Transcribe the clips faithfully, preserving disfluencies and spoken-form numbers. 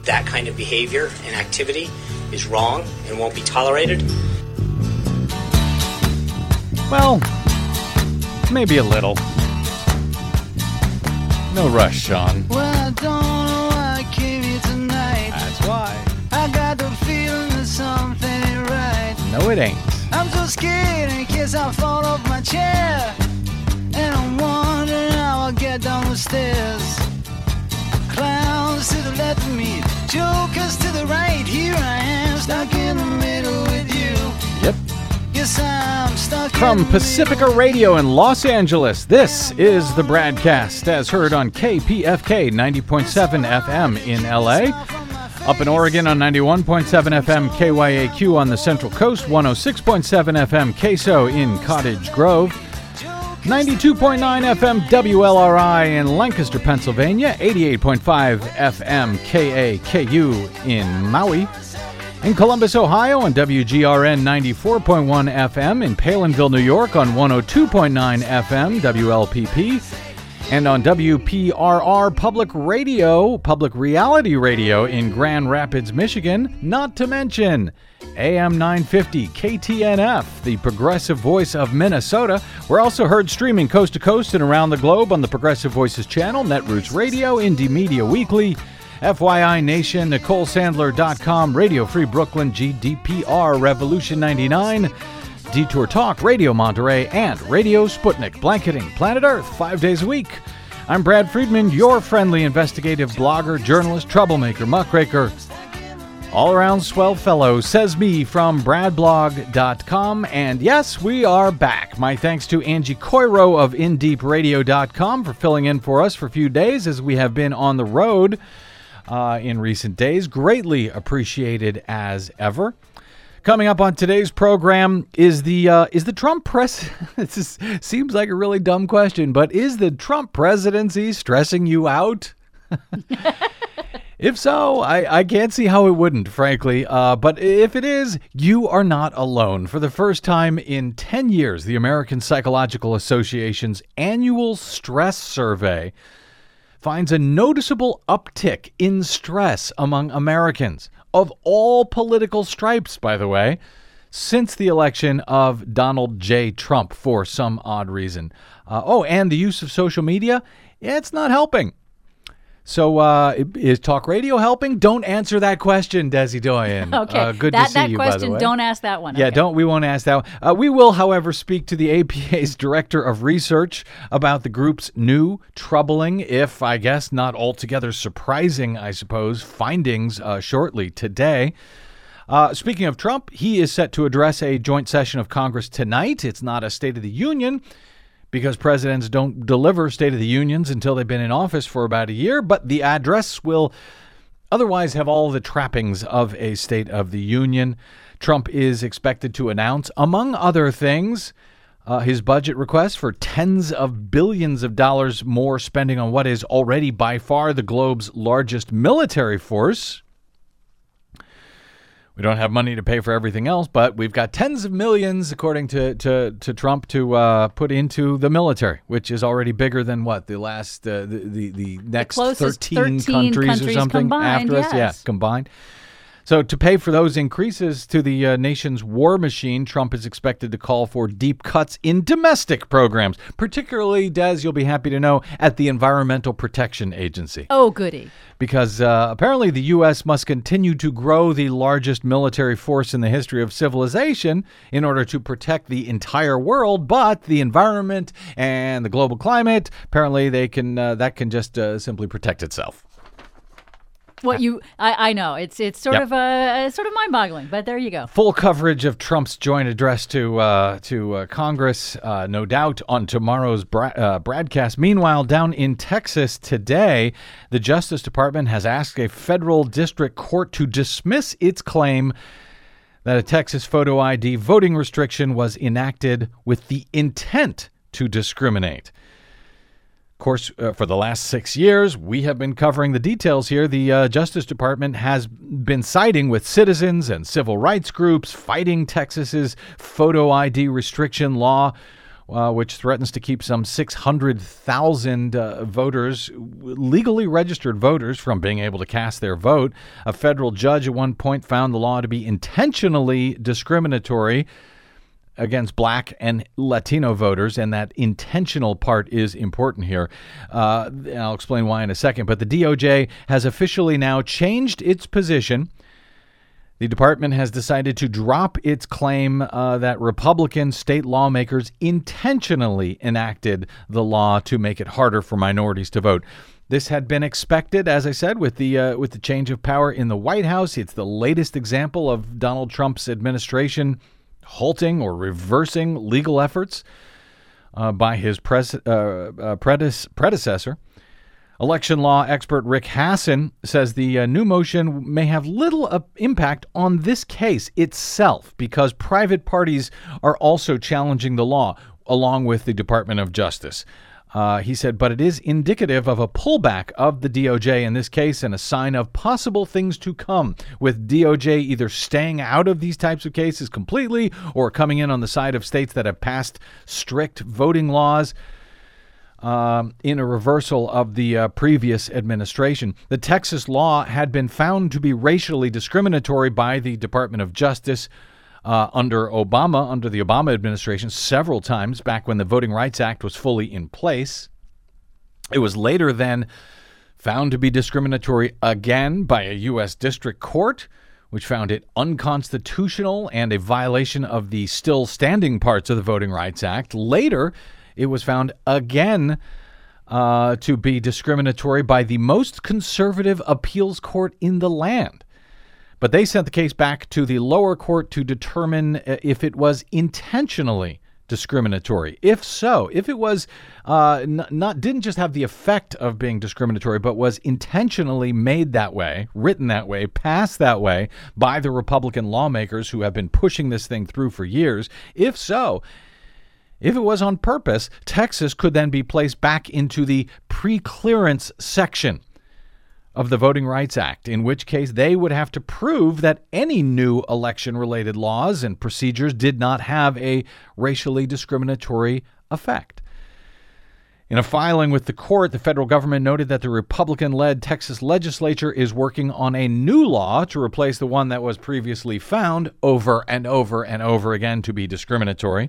that kind of behavior and activity is wrong and won't be tolerated. Well, maybe a little. No rush, Sean. Well, I don't know why I came here tonight. That's why. I got the feeling that something ain't right. No, it ain't. I'm so scared in case I fall off my chair. And I'm wondering how I'll get down the stairs. Clowns to the left of me, jokers to the right. Here I am, stuck in the middle with you. Yep. Yes, I'm stuck From in the Pacifica Radio in Los Angeles, this is the Bradcast, as heard on K P F K ninety point seven F M in L A. Up in Oregon on ninety-one point seven F M K Y A Q on the Central Coast, one oh six point seven F M K S O in Cottage Grove, ninety-two point nine F M W L R I in Lancaster, Pennsylvania, eighty-eight point five F M K A K U in Maui, in Columbus, Ohio on W G R N ninety-four point one F M, in Palinville, New York on one oh two point nine F M W L P P, and on W P R R Public Radio, Public Reality Radio in Grand Rapids, Michigan, not to mention A M nine fifty K T N F, the progressive voice of Minnesota. We're also heard streaming coast to coast and around the globe on the Progressive Voices channel, Netroots Radio, Indie Media Weekly, F Y I Nation, Nicole Sandler dot com, Radio Free Brooklyn, G D P R, Revolution ninety-nine, Detour Talk, Radio Monterey, and Radio Sputnik, blanketing planet Earth five days a week. I'm Brad Friedman, your friendly investigative blogger, journalist, troublemaker, muckraker, all-around swell fellow, says me from brad blog dot com. And yes, we are back. My thanks to Angie Coiro of in deep radio dot com for filling in for us for a few days as we have been on the road uh, in recent days. Greatly appreciated as ever. Coming up on today's program is the uh, is the Trump press. This is, seems like a really dumb question, but is the Trump presidency stressing you out? If so, I, I can't see how it wouldn't, frankly. Uh, but if it is, you are not alone. For the first time in ten years, the American Psychological Association's annual stress survey finds a noticeable uptick in stress among Americans of all political stripes, by the way, since the election of Donald J. Trump for some odd reason. Uh, oh, and the use of social media, it's not helping. So uh, is talk radio helping? Don't answer that question, Desi Doyen. Okay, uh, good that, to see that you, question, by the way. Don't ask that one. Yeah, okay. don't. We won't ask that one. Uh, we will, however, speak to the A P A's Director of Research about the group's new, troubling, if I guess not altogether surprising, I suppose, findings uh, shortly today. Uh, speaking of Trump, he is set to address a joint session of Congress tonight. It's not a State of the Union, because presidents don't deliver State of the Unions until they've been in office for about a year, but the address will otherwise have all the trappings of a State of the Union. Trump is expected to announce, among other things, uh, his budget request for tens of billions of dollars more spending on what is already by far the globe's largest military force. We don't have money to pay for everything else, but we've got tens of millions, according to to, to Trump, to uh, put into the military, which is already bigger than what the last uh, the, the the next the thirteen, thirteen countries, countries or something combined, after us. yes. Yeah, combined. So to pay for those increases to the uh, nation's war machine, Trump is expected to call for deep cuts in domestic programs, particularly, Des, you'll be happy to know, at the Environmental Protection Agency. Oh, goody. Because uh, apparently the U S must continue to grow the largest military force in the history of civilization in order to protect the entire world, but the environment and the global climate, apparently they can uh, that can just uh, simply protect itself. What you, I, I know it's it's sort Yep. of a sort of mind-boggling, but there you go. Full coverage of Trump's joint address to uh, to uh, Congress, uh, no doubt, on tomorrow's bra- uh, broadcast. Meanwhile, down in Texas today, the Justice Department has asked a federal district court to dismiss its claim that a Texas photo I D voting restriction was enacted with the intent to discriminate. Of course, uh, for the last six years, we have been covering the details here. The uh, Justice Department has been siding with citizens and civil rights groups fighting Texas's photo I D restriction law, uh, which threatens to keep some six hundred thousand uh, voters, legally registered voters, from being able to cast their vote. A federal judge at one point found the law to be intentionally discriminatory against black and Latino voters, and that intentional part is important here. Uh, I'll explain why in a second, but the D O J has officially now changed its position. The department has decided to drop its claim uh, that Republican state lawmakers intentionally enacted the law to make it harder for minorities to vote. This had been expected, as I said, with the uh, with the change of power in the White House. It's the latest example of Donald Trump's administration halting or reversing legal efforts uh, by his pres- uh, uh, predece- predecessor. Election law expert Rick Hasson says the uh, new motion may have little uh, impact on this case itself because private parties are also challenging the law along with the Department of Justice. Uh, he said, but it is indicative of a pullback of the D O J in this case and a sign of possible things to come, with D O J either staying out of these types of cases completely or coming in on the side of states that have passed strict voting laws. Um, in a reversal of the uh, previous administration. The Texas law had been found to be racially discriminatory by the Department of Justice uh, under Obama, under the Obama administration, several times back when the Voting Rights Act was fully in place. It was later then found to be discriminatory again by a U S district court, which found it unconstitutional and a violation of the still standing parts of the Voting Rights Act. Later, it was found again uh, to be discriminatory by the most conservative appeals court in the land. But they sent the case back to the lower court to determine if it was intentionally discriminatory. If so, if it was uh, n- not didn't just have the effect of being discriminatory, but was intentionally made that way, written that way, passed that way by the Republican lawmakers who have been pushing this thing through for years. If so, if it was on purpose, Texas could then be placed back into the pre-clearance section of the Voting Rights Act, in which case they would have to prove that any new election-related laws and procedures did not have a racially discriminatory effect. In a filing with the court, the federal government noted that the Republican-led Texas legislature is working on a new law to replace the one that was previously found over and over and over again to be discriminatory.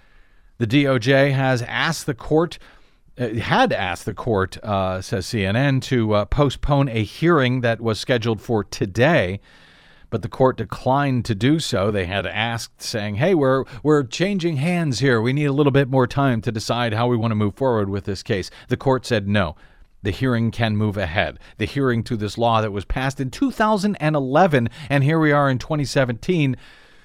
The D O J has asked the court, uh, had asked the court, uh, says C N N, to uh, postpone a hearing that was scheduled for today, but the court declined to do so. They had asked, saying, hey, we're we're changing hands here. We need a little bit more time to decide how we want to move forward with this case. The court said no. The hearing can move ahead. The hearing to this law that was passed in two thousand eleven, and here we are in twenty seventeen.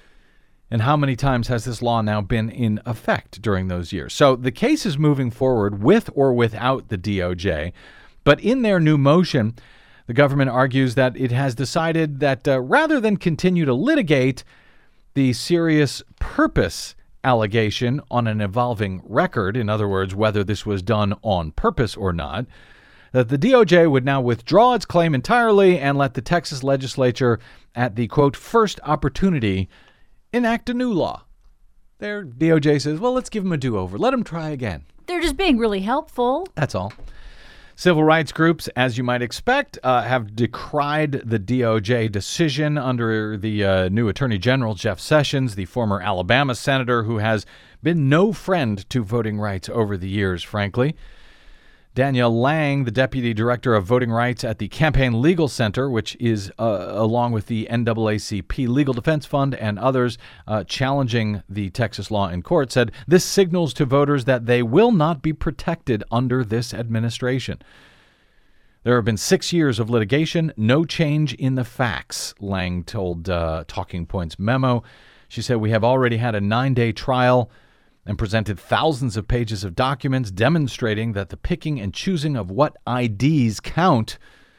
And how many times has this law now been in effect during those years? So the case is moving forward with or without the D O J. But in their new motion, the government argues that it has decided that uh, rather than continue to litigate the serious purpose allegation on an evolving record, in other words, whether this was done on purpose or not, that the D O J would now withdraw its claim entirely and let the Texas legislature, at the, quote, first opportunity, enact a new law. Their D O J says, well, let's give them a do-over. Let them try again. They're just being really helpful. That's all. Civil rights groups, as you might expect, uh, have decried the D O J decision under the uh, new Attorney General, Jeff Sessions, the former Alabama senator who has been no friend to voting rights over the years, frankly. Danielle Lang, the deputy director of voting rights at the Campaign Legal Center, which is, uh, along with the N double A C P Legal Defense Fund and others uh, challenging the Texas law in court, said this signals to voters that they will not be protected under this administration. There have been six years of litigation, no change in the facts, Lang told uh, Talking Points memo. She said, we have already had a nine-day trial and presented thousands of pages of documents demonstrating that the picking and choosing of what I Ds count,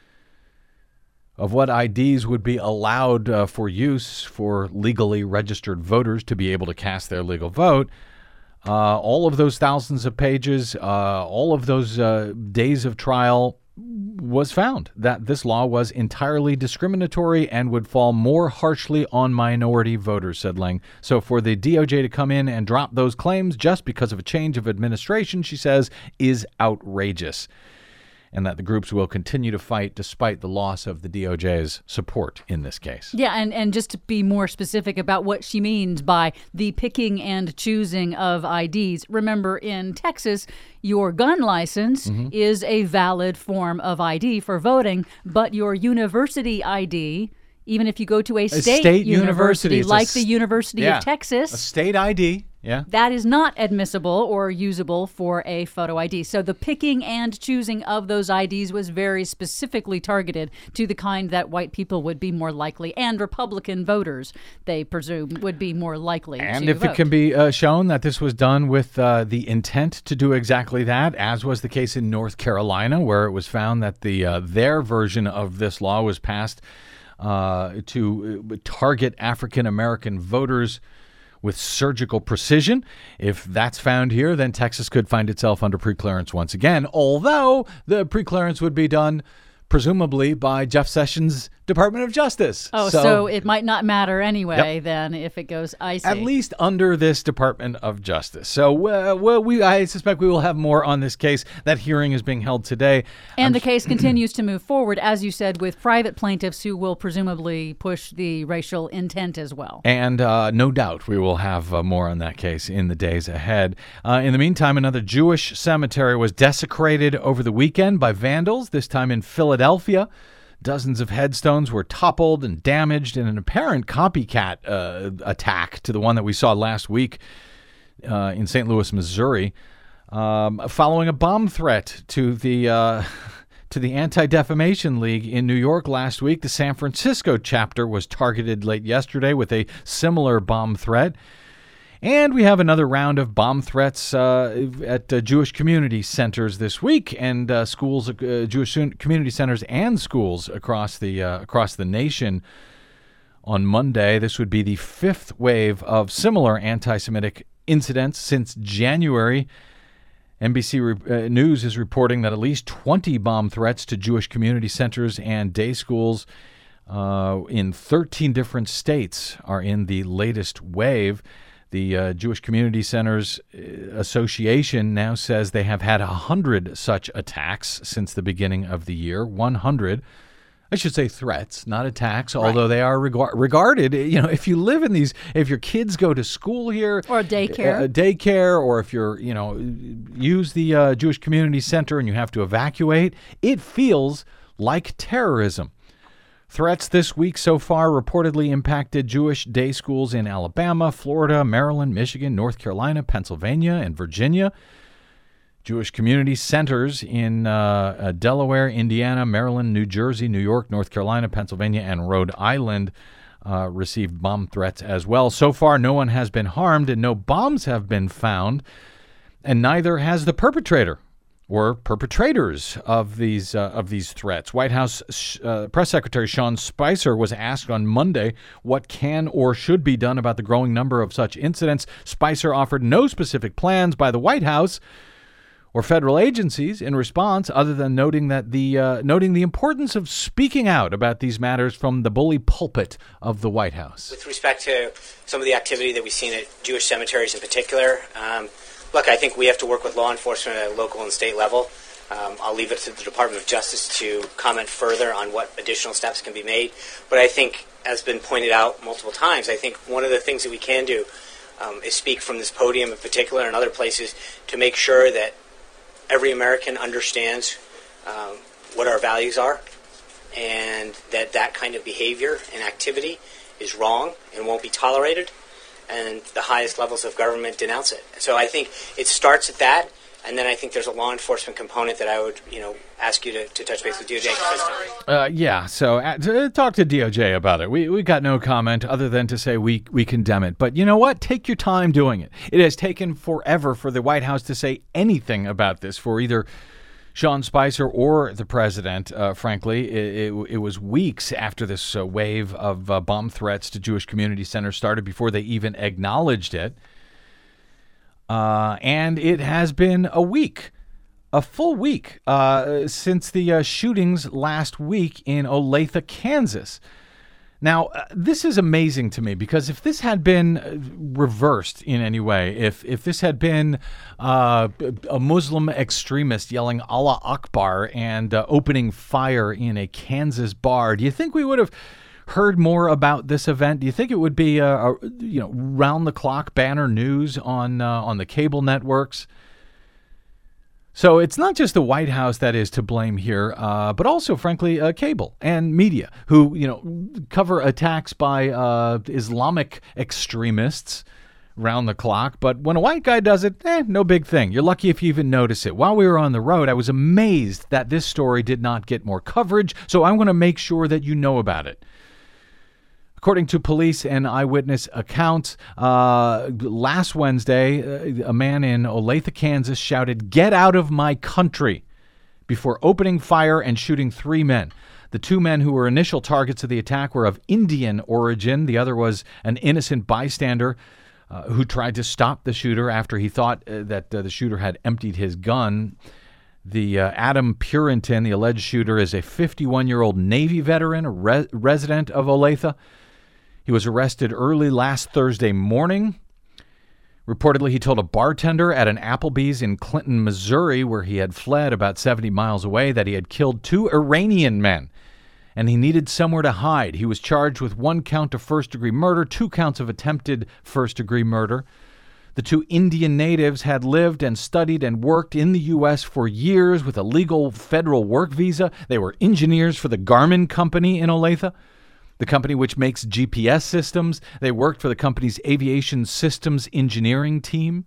of what I Ds would be allowed uh, for use for legally registered voters to be able to cast their legal vote, uh, all of those thousands of pages, uh, all of those uh, days of trial was found that this law was entirely discriminatory and would fall more harshly on minority voters, said Ling. So for the D O J to come in and drop those claims just because of a change of administration, she says, is outrageous. And that the groups will continue to fight despite the loss of the D O J's support in this case. Yeah, and, and just to be more specific about what she means by the picking and choosing of I Ds. Remember, in Texas, your gun license mm-hmm. is a valid form of I D for voting, but your university I D, even if you go to a state, a state university, university like a, the University yeah, of Texas, a state I D, yeah, that is not admissible or usable for a photo I D. So the picking and choosing of those I Ds was very specifically targeted to the kind that white people would be more likely, and Republican voters, they presume, would be more likely and to if vote. It can be uh, shown that this was done with uh, the intent to do exactly that, as was the case in North Carolina, where it was found that the uh, their version of this law was passed uh, to target African-American voters with surgical precision. If that's found here, then Texas could find itself under preclearance once again, although the preclearance would be done presumably by Jeff Sessions' Department of Justice. Oh, so, so it might not matter anyway, yep. then, if it goes icy. At least under this Department of Justice. So, uh, well, we I suspect we will have more on this case. That hearing is being held today. And I'm the case continues to move forward, as you said, with private plaintiffs who will presumably push the racial intent as well. And uh, no doubt we will have uh, more on that case in the days ahead. Uh, in the meantime, another Jewish cemetery was desecrated over the weekend by vandals, this time in Philadelphia. Dozens of headstones were toppled and damaged in an apparent copycat uh, attack to the one that we saw last week uh, in Saint Louis, Missouri, um, following a bomb threat to the uh, to the Anti-Defamation League in New York last week. The San Francisco chapter was targeted late yesterday with a similar bomb threat. And we have another round of bomb threats uh, at uh, Jewish community centers this week, and uh, schools, uh, Jewish community centers and schools across the uh, across the nation. On Monday, this would be the fifth wave of similar anti-Semitic incidents since January. N B C re- uh, News is reporting that at least twenty bomb threats to Jewish community centers and day schools uh, in thirteen different states are in the latest wave. The uh, Jewish Community Centers Association now says they have had one hundred such attacks since the beginning of the year. one hundred. I should say threats, not attacks, right. Although they are reg- regarded, you know, if you live in these, if your kids go to school here. Or daycare. Uh, daycare, or if you're, you know, use the uh, Jewish Community Center and you have to evacuate, it feels like terrorism. Threats this week so far reportedly impacted Jewish day schools in Alabama, Florida, Maryland, Michigan, North Carolina, Pennsylvania, and Virginia. Jewish community centers in uh, uh, Delaware, Indiana, Maryland, New Jersey, New York, North Carolina, Pennsylvania, and Rhode Island uh, received bomb threats as well. So far, no one has been harmed and no bombs have been found, and neither has the perpetrator or perpetrators of these uh, of these threats. White House uh, Press Secretary Sean Spicer was asked on Monday what can or should be done about the growing number of such incidents. Spicer offered no specific plans by the White House or federal agencies in response, other than noting that the uh, noting the importance of speaking out about these matters from the bully pulpit of the White House. With respect to some of the activity that we've seen at Jewish cemeteries in particular, um, Look, I think we have to work with law enforcement at a local and state level. Um, I'll leave it to the Department of Justice to comment further on what additional steps can be made. But I think, as been pointed out multiple times, I think one of the things that we can do um, is speak from this podium in particular and other places to make sure that every American understands um, what our values are, and that that kind of behavior and activity is wrong and won't be tolerated, and the highest levels of government denounce it. So I think it starts at that, and then I think there's a law enforcement component that I would, you know, ask you to, to touch base with D O J. Uh, yeah, so uh, to talk to D O J about it. We we got no comment other than to say we we condemn it. But you know what? Take your time doing it. It has taken forever for the White House to say anything about this, for either Sean Spicer or the president, uh, frankly. It, it, it was weeks after this uh, wave of uh, bomb threats to Jewish community centers started before they even acknowledged it. Uh, and it has been a week a full week uh, since the uh, shootings last week in Olathe, Kansas. Now, uh, this is amazing to me because if this had been reversed in any way, if if this had been uh, a Muslim extremist yelling Allah Akbar and uh, opening fire in a Kansas bar, do you think we would have heard more about this event? Do you think it would be a, a you know round the clock banner news on uh, on the cable networks? So it's not just the White House that is to blame here, uh, but also, frankly, uh, cable and media who, you know, cover attacks by uh, Islamic extremists round the clock. But when a white guy does it, eh, no big thing. You're lucky if you even notice it. While we were on the road, I was amazed that this story did not get more coverage, so I'm going to make sure that you know about it. According to police and eyewitness accounts, uh, last Wednesday, uh, a man in Olathe, Kansas shouted, "Get out of my country," before opening fire and shooting three men. The two men who were initial targets of the attack were of Indian origin. The other was an innocent bystander uh, who tried to stop the shooter after he thought uh, that uh, the shooter had emptied his gun. The uh, Adam Purinton, the alleged shooter, is a fifty-one-year-old Navy veteran, a re- resident of Olathe. He was arrested early last Thursday morning. Reportedly, he told a bartender at an Applebee's in Clinton, Missouri, where he had fled about seventy miles away, that he had killed two Iranian men, and he needed somewhere to hide. He was charged with one count of first-degree murder, two counts of attempted first-degree murder. The two Indian natives had lived and studied and worked in the U S for years with a legal federal work visa. They were engineers for the Garmin company in Olathe, the company which makes G P S systems. They worked for the company's aviation systems engineering team.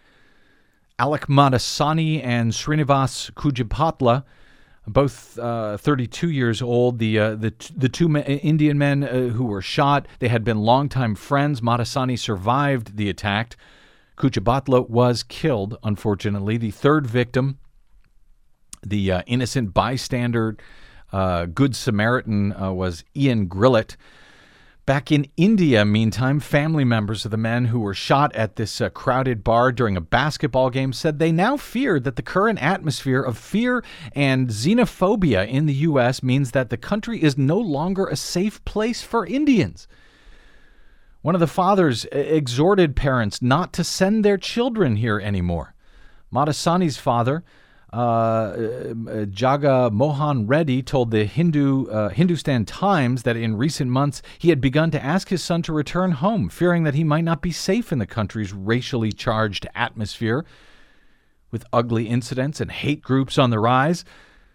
Alec Madasani and Srinivas Kujipatla, both uh, thirty-two years old, the uh, the the two men, Indian men uh, who were shot, they had been longtime friends. Madasani survived the attack. Kujipatla was killed, unfortunately. The third victim, the uh, innocent bystander, Uh, Good Samaritan, uh, was Ian Grillett. Back in India, meantime, family members of the men who were shot at this uh, crowded bar during a basketball game said they now fear that the current atmosphere of fear and xenophobia in the U S means that the country is no longer a safe place for Indians. One of the fathers exhorted parents not to send their children here anymore. Madasani's father, Uh, Jaga Mohan Reddy, told the Hindu uh, Hindustan Times that in recent months he had begun to ask his son to return home, fearing that he might not be safe in the country's racially charged atmosphere, with ugly incidents and hate groups on the rise.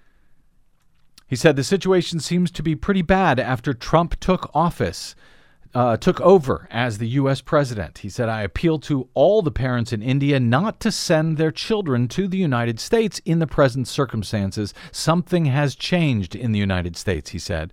He said the situation seems to be pretty bad after Trump took office. Uh, took over as the U S president. He said, "I appeal to all the parents in India not to send their children to the United States in the present circumstances. Something has changed in the United States," he said.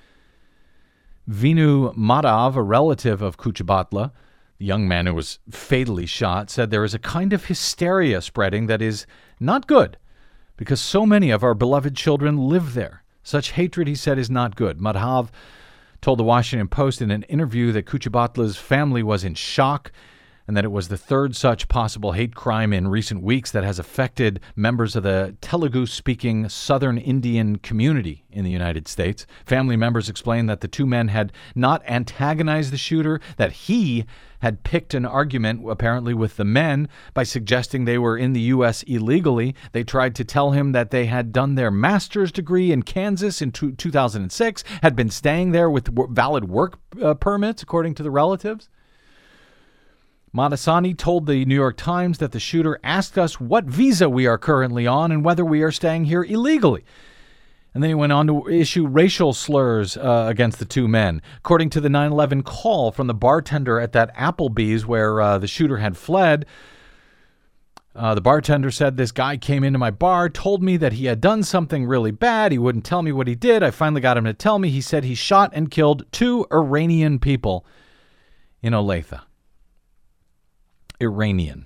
Vinu Madhav, a relative of Kujipatla, the young man who was fatally shot, said there is a kind of hysteria spreading that is not good because so many of our beloved children live there. Such hatred, he said, is not good. Madhav told the Washington Post in an interview that Kujipatla's family was in shock and that it was the third such possible hate crime in recent weeks that has affected members of the Telugu-speaking Southern Indian community in the United States. Family members explained that the two men had not antagonized the shooter, that he had picked an argument, apparently, with the men by suggesting they were in the U S illegally. They tried to tell him that they had done their master's degree in Kansas in two thousand six, had been staying there with valid work uh, permits, according to the relatives. Madasani told the New York Times that the shooter asked us what visa we are currently on and whether we are staying here illegally. And then he went on to issue racial slurs uh, against the two men. According to the nine eleven call from the bartender at that Applebee's where uh, the shooter had fled, uh, the bartender said, "This guy came into my bar, told me that he had done something really bad. He wouldn't tell me what he did. I finally got him to tell me. He said he shot and killed two Iranian people in Olathe." Iranian.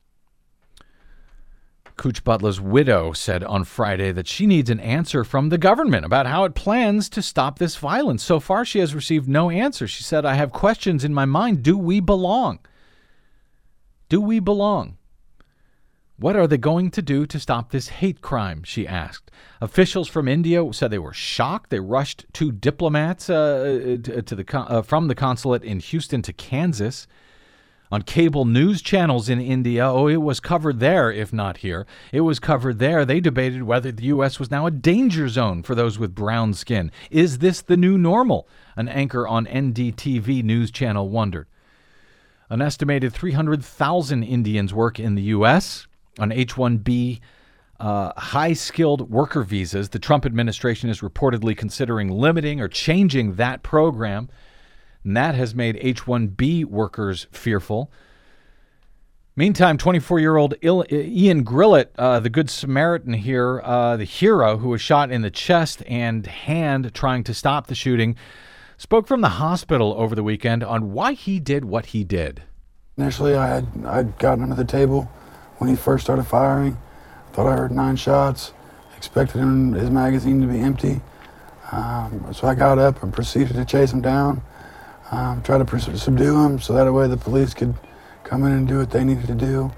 Kujipatla's widow said on Friday that she needs an answer from the government about how it plans to stop this violence. So far, she has received no answer. She said, "I have questions in my mind. Do we belong? Do we belong? What are they going to do to stop this hate crime, she asked. Officials from India said they were shocked. They rushed two diplomats uh, to, to the uh, from the consulate in Houston to Kansas. On cable news channels in India, oh, it was covered there, if not here. It was covered there. They debated whether the U S was now a danger zone for those with brown skin. Is this the new normal? An anchor on N D T V news channel wondered. An estimated three hundred thousand Indians work in the U S on H one B uh, high-skilled worker visas. The Trump administration is reportedly considering limiting or changing that program. And that has made H one B workers fearful. Meantime, twenty-four-year-old Ian Grillett, uh, the Good Samaritan here, uh, the hero who was shot in the chest and hand trying to stop the shooting, spoke from the hospital over the weekend on why he did what he did. Initially, I had I'd gotten under the table when he first started firing. Thought I heard nine shots, expected him, his magazine to be empty. Um, so I got up and proceeded to chase him down. Um, try to pers- subdue him so that way the police could come in and do what they needed to do.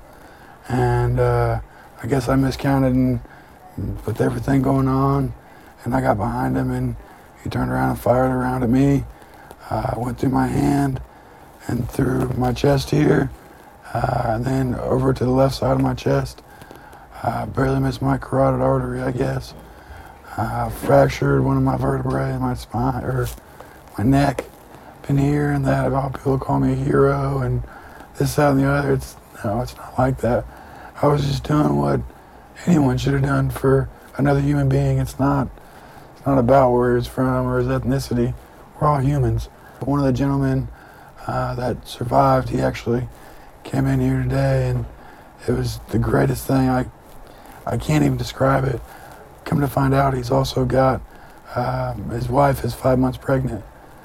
And uh, I guess I miscounted and with everything going on, and I got behind him and he turned around and fired around at me. Uh, went through my hand and through my chest here, uh, and then over to the left side of my chest. Uh, barely missed my carotid artery, I guess. Uh, fractured one of my vertebrae in my spine, or my neck. Been here and that. About people call me a hero and this, that, and the other. It's no, it's not like that. I was just doing what anyone should have done for another human being. It's not. It's not about where he's from or his ethnicity. We're all humans. One of the gentlemen uh, that survived, he actually came in here today, and it was the greatest thing. I I can't even describe it. Come to find out, he's also got um, his wife is five months pregnant.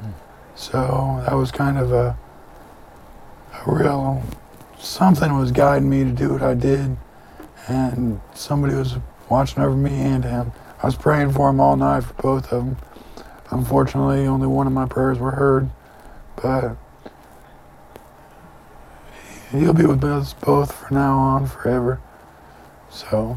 So that was kind of a, a real, something was guiding me to do what I did, and somebody was watching over me and him. I was praying for him all night for both of them. Unfortunately, only one of my prayers were heard, but he'll be with us both from now on forever. So.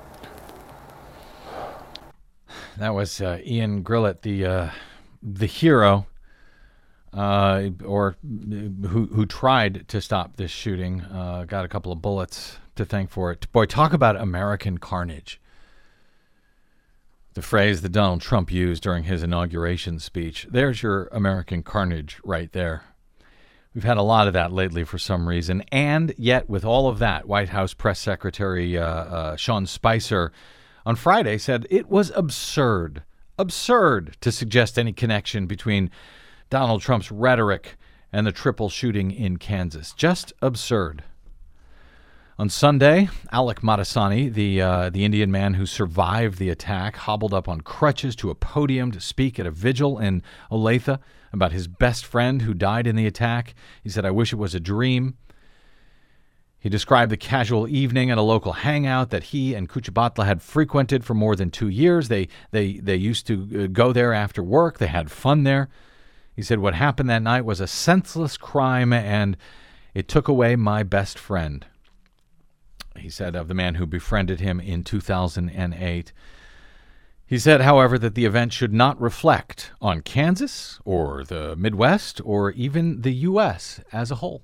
That was uh, Ian Grillett, the uh, the hero. Uh, or who who tried to stop this shooting, uh, got a couple of bullets to thank for it. Boy, talk about American carnage. The phrase that Donald Trump used during his inauguration speech. There's your American carnage right there. We've had a lot of that lately for some reason. And yet, with all of that, White House Press Secretary uh, uh, Sean Spicer on Friday said it was absurd, absurd to suggest any connection between Donald Trump's rhetoric and the triple shooting in Kansas. Just absurd. On Sunday, Alec Madasani, the uh, the Indian man who survived the attack, hobbled up on crutches to a podium to speak at a vigil in Olathe about his best friend who died in the attack. He said, "I wish it was a dream." He described the casual evening at a local hangout that he and Kuchibatla had frequented for more than two years. They they they used to go there after work. They had fun there. He said, "What happened that night was a senseless crime, and it took away my best friend." He said of the man who befriended him in two thousand eight. He said, however, that the event should not reflect on Kansas or the Midwest or even the U S as a whole.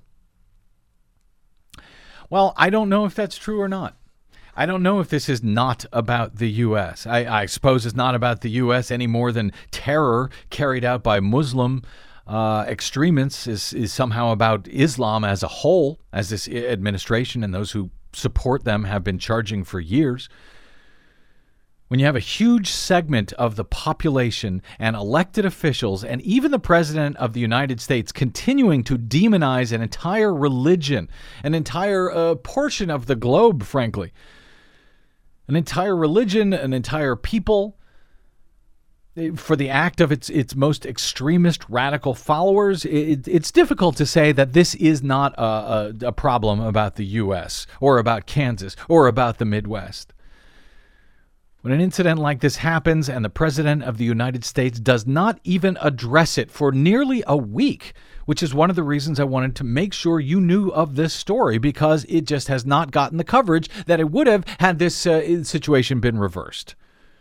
Well, I don't know if that's true or not. I don't know if this is not about the U S. I, I suppose it's not about the U S any more than terror carried out by Muslim uh, extremists is, is somehow about Islam as a whole, as this administration and those who support them have been charging for years. When you have a huge segment of the population and elected officials and even the president of the United States continuing to demonize an entire religion, an entire uh, portion of the globe, frankly, an entire religion, an entire people, for the act of its its most extremist radical followers, it, it's difficult to say that this is not a, a, a problem about the U S or about Kansas or about the Midwest. When an incident like this happens and the President of the United States does not even address it for nearly a week, which is one of the reasons I wanted to make sure you knew of this story, because it just has not gotten the coverage that it would have had this uh, situation been reversed.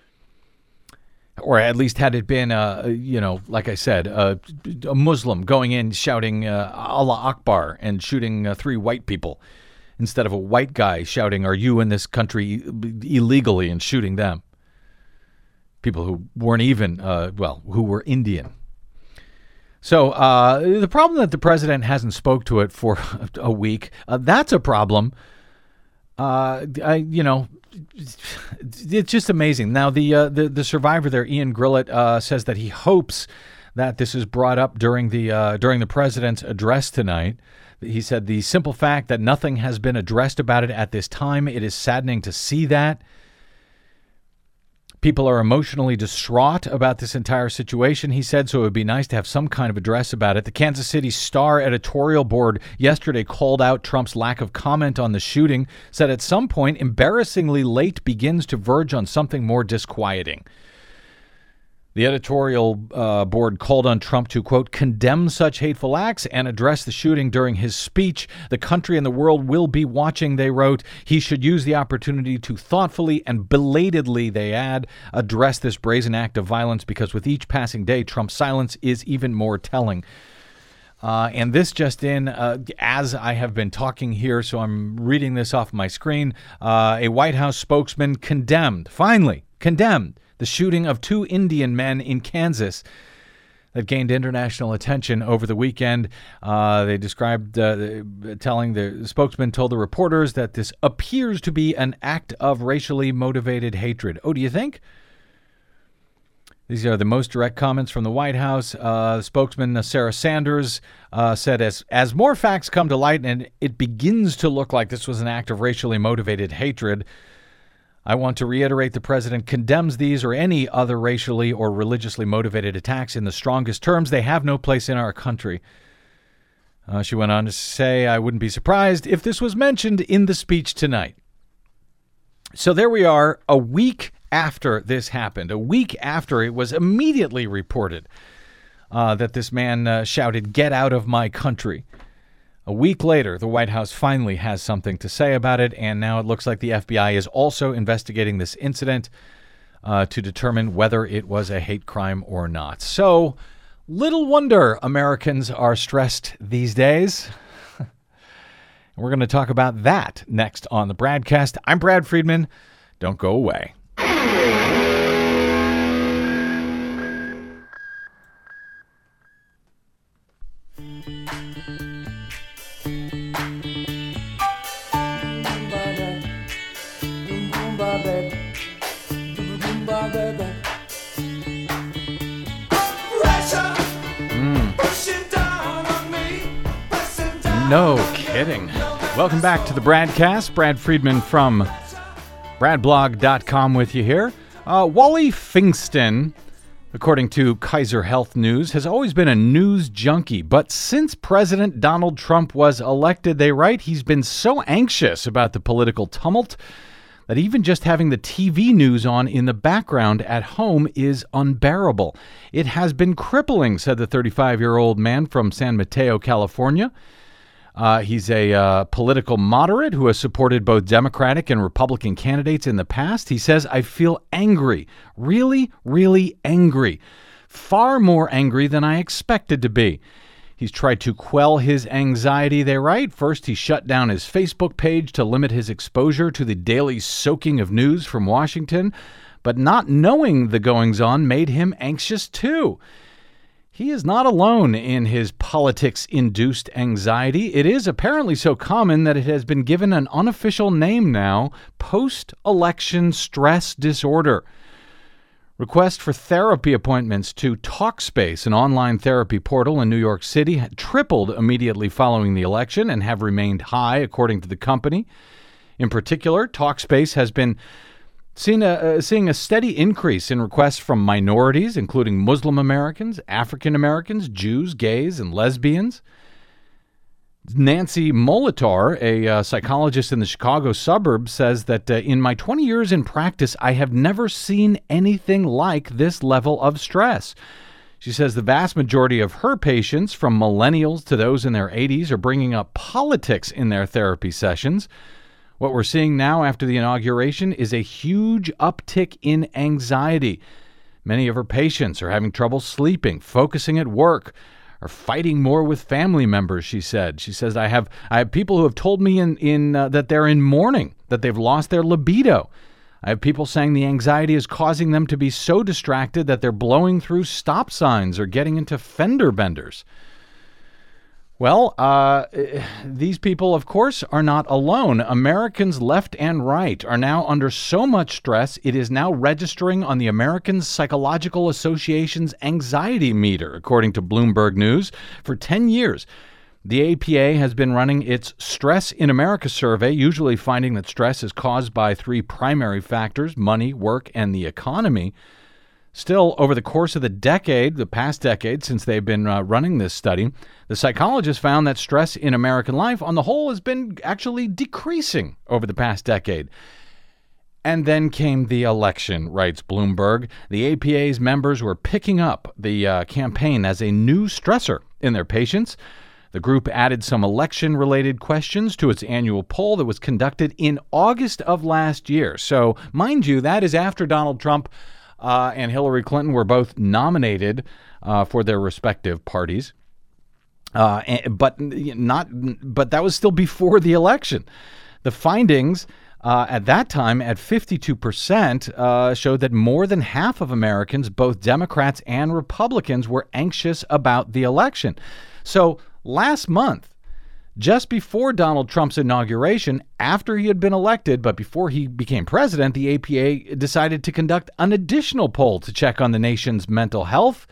Or at least had it been, uh, you know, like I said, uh, a Muslim going in shouting uh, Allah Akbar and shooting uh, three white people, instead of a white guy shouting, "Are you in this country illegally?" and shooting them. People who weren't even, uh, well, who were Indian. So uh, the problem that the president hasn't spoke to it for a week, uh, that's a problem. Uh, I, you know, it's just amazing. Now, the uh, the, the survivor there, Ian Grillett, uh, says that he hopes that this is brought up during the uh, during the president's address tonight. He said the simple fact that nothing has been addressed about it at this time, it is saddening to see that. People are emotionally distraught about this entire situation, he said, so it would be nice to have some kind of address about it. The Kansas City Star editorial board yesterday called out Trump's lack of comment on the shooting, said at some point, embarrassingly late begins to verge on something more disquieting. The editorial uh, board called on Trump to, quote, condemn such hateful acts and address the shooting during his speech. The country and the world will be watching, they wrote. He should use the opportunity to thoughtfully and belatedly, they add, address this brazen act of violence, because with each passing day, Trump's silence is even more telling. Uh, and this just in, uh, as I have been talking here, so I'm reading this off my screen, uh, a White House spokesman condemned, finally condemned, the shooting of two Indian men in Kansas that gained international attention over the weekend. Uh, they described, uh, telling the spokesman told the reporters that this appears to be an act of racially motivated hatred. Oh, do you think? These are the most direct comments from the White House. Uh, the spokesman, uh, Sarah Sanders, uh, said, as, as more facts come to light and it begins to look like this was an act of racially motivated hatred, I want to reiterate the president condemns these or any other racially or religiously motivated attacks in the strongest terms. They have no place in our country. Uh, she went on to say, I wouldn't be surprised if this was mentioned in the speech tonight. So there we are, a week after this happened, a week after it was immediately reported uh, that this man uh, shouted, "Get out of my country." A week later, the White House finally has something to say about it, and now it looks like the F B I is also investigating this incident uh, to determine whether it was a hate crime or not. So, little wonder Americans are stressed these days. We're going to talk about that next on the Bradcast. I'm Brad Friedman. Don't go away. No kidding. Welcome back to the Bradcast. Brad Friedman from brad blog dot com with you here. Uh, Wally Fingston, according to Kaiser Health News, has always been a news junkie. But since President Donald Trump was elected, they write, he's been so anxious about the political tumult that even just having the T V news on in the background at home is unbearable. It has been crippling, said the thirty-five-year-old man from San Mateo, California. Uh, he's a uh, political moderate who has supported both Democratic and Republican candidates in the past. He says, I feel angry, really, really angry, far more angry than I expected to be. He's tried to quell his anxiety, they write. First, he shut down his Facebook page to limit his exposure to the daily soaking of news from Washington. But not knowing the goings-on made him anxious, too. He is not alone in his politics-induced anxiety. It is apparently so common that it has been given an unofficial name now, post-election stress disorder. Requests for therapy appointments to Talkspace, an online therapy portal in New York City, had tripled immediately following the election and have remained high, according to the company. In particular, Talkspace has been Seen a, uh, seeing a steady increase in requests from minorities, including Muslim Americans, African Americans, Jews, gays, and lesbians. Nancy Molitor, a uh, psychologist in the Chicago suburbs, says that uh, in my twenty years in practice, I have never seen anything like this level of stress. She says the vast majority of her patients, from millennials to those in their eighties, are bringing up politics in their therapy sessions. What we're seeing now after the inauguration is a huge uptick in anxiety. Many of her patients are having trouble sleeping, focusing at work, are fighting more with family members, she said. She says, I have I have people who have told me in, in uh, that they're in mourning, that they've lost their libido. I have people saying the anxiety is causing them to be so distracted that they're blowing through stop signs or getting into fender benders. Well, uh, these people, of course, are not alone. Americans left and right are now under so much stress, it is now registering on the American Psychological Association's anxiety meter, according to Bloomberg News. For ten years, the A P A has been running its Stress in America survey, usually finding that stress is caused by three primary factors: money, work, and the economy. Still, over the course of the decade, the past decade, since they've been uh, running this study, the psychologists found that stress in American life on the whole has been actually decreasing over the past decade. And then came the election, writes Bloomberg. The A P A's members were picking up the uh, campaign as a new stressor in their patients. The group added some election-related questions to its annual poll that was conducted in August of last year. So, mind you, that is after Donald Trump Uh, and Hillary Clinton were both nominated uh, for their respective parties, uh, and, but not. But that was still before the election. The findings uh, at that time, at fifty-two percent, uh, showed that more than half of Americans, both Democrats and Republicans, were anxious about the election. So last month, just before Donald Trump's inauguration, after he had been elected, but before he became president, the A P A decided to conduct an additional poll to check on the nation's mental health.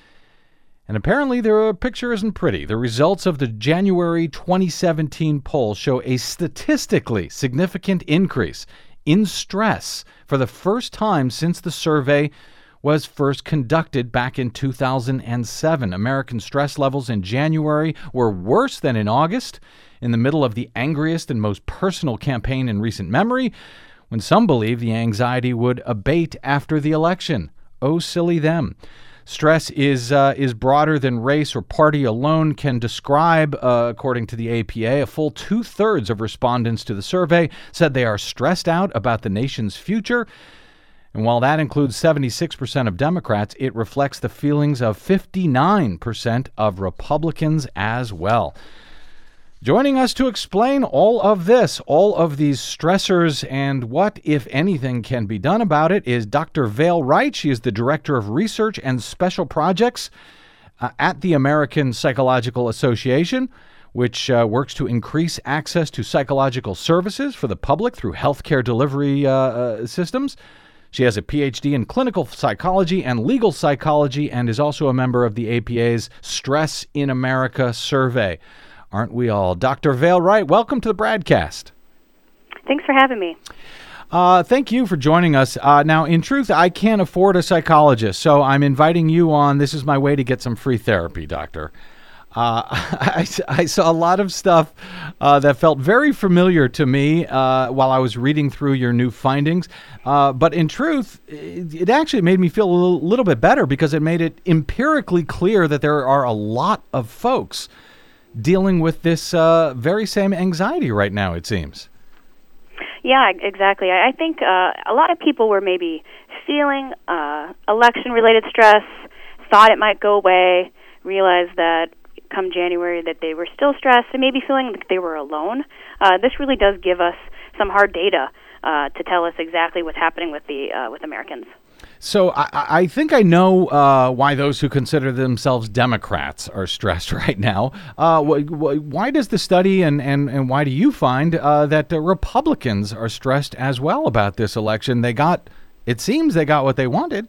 And apparently the picture isn't pretty. The results of the January twenty seventeen poll show a statistically significant increase in stress for the first time since the survey was first conducted back in two thousand seven. American stress levels in January were worse than in August, in the middle of the angriest and most personal campaign in recent memory, when some believe the anxiety would abate after the election. Oh, silly them. Stress is uh, is broader than race or party alone can describe, uh, according to the A P A. A full two-thirds of respondents to the survey said they are stressed out about the nation's future. And while that includes seventy-six percent of Democrats, it reflects the feelings of fifty-nine percent of Republicans as well. Joining us to explain all of this, all of these stressors, and what, if anything, can be done about it is Doctor Vail Wright. She is the Director of Research and Special Projects uh, at the American Psychological Association, which uh, works to increase access to psychological services for the public through healthcare delivery uh, uh, systems. She has a P H D in clinical psychology and legal psychology and is also a member of the A P A's Stress in America survey. Aren't we all? Doctor Vail Wright, welcome to the Bradcast. Thanks for having me. Uh, thank you for joining us. Uh, now, in truth, I can't afford a psychologist, so I'm inviting you on. This is my way to get some free therapy, Doctor. Uh, I, I saw a lot of stuff uh, that felt very familiar to me uh, while I was reading through your new findings. Uh, but in truth, it, it actually made me feel a little, little bit better because it made it empirically clear that there are a lot of folks dealing with this uh, very same anxiety right now, it seems. Yeah, exactly. I think uh, a lot of people were maybe feeling uh, election-related stress, thought it might go away, realized that come January that they were still stressed and maybe feeling like they were alone. Uh, this really does give us some hard data uh, to tell us exactly what's happening with the uh, with Americans. So I, I think I know uh, why those who consider themselves Democrats are stressed right now. Uh, wh- wh- why does the study and, and, and why do you find uh, that uh, Republicans are stressed as well about this election? They got, it seems they got what they wanted.